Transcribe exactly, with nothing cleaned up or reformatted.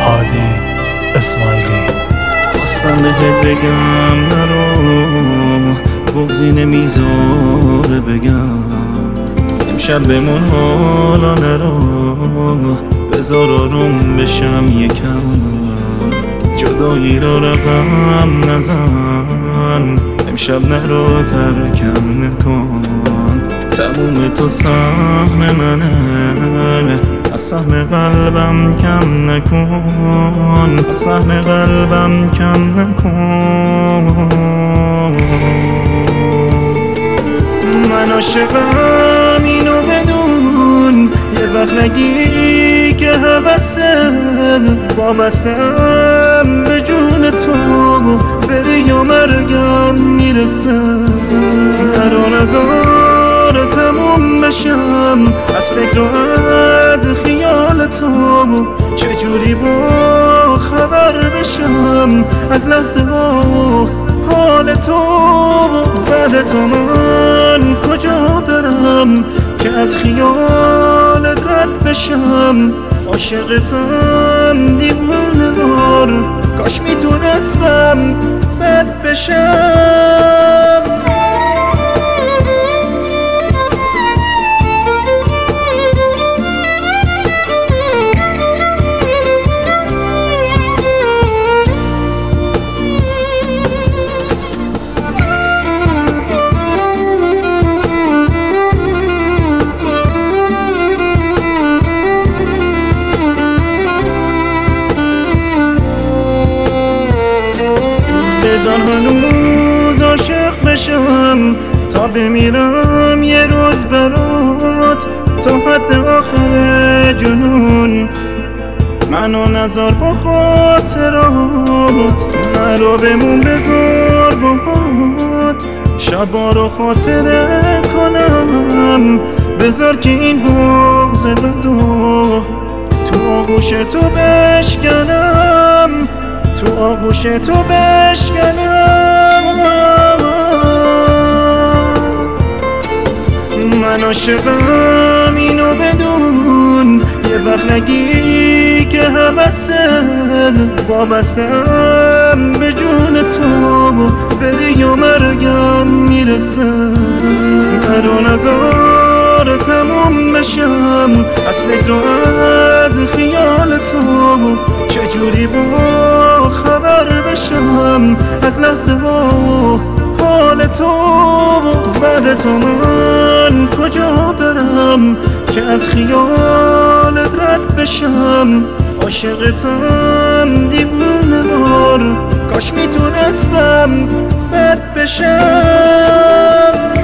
هادی اسماعیلی. خواستم بهت بگم نرو، بغضی نمیذاره بگم امشب بمون حالا نرو، بذار آروم بشم یکم، جدایی را رقم نزن، امشب نرو ترکم نکن، تموم تو سهم منه، از سهم قلبم کم نکن، از سهم قلبم کم نکن. من عاشقم اینو بدون، یه وقت نگی که حوثم وابستم به جون تو، بری یا مرگم میرسم، نرو نزار تموم بشم از فکر و از خیال تو، چجوری با خبر بشم از لحظه ها حال تو، بعد تو من کجا برم که از خیالت رد بشم، عاشقتم دیوونه وار، کاش میتونستم بد بشم. بذار هنوز عاشق بشم تا بمیرم یه روز برات، تا حد آخر جنون منو نذار با خاطرات، نرو بمون بذار باهات شبا رو خاطره کنم، بذار که این بغض بدو تو آغوش تو بشکنم، تو آغوش تو بشکنم. من عاشقم اینو بدون، یه وقت نگی که حوثم وابستم به جون تو، بری یا مرگم میرسم، نرو نزار تموم بشم از فکر و از خیال تو، چجوری با خبر بشم از لحظه ها حال تو، بعد تو من کجا برم که از خیالت رد بشم، عاشقتم دیوونه وار، کاش میتونستم بد بشم.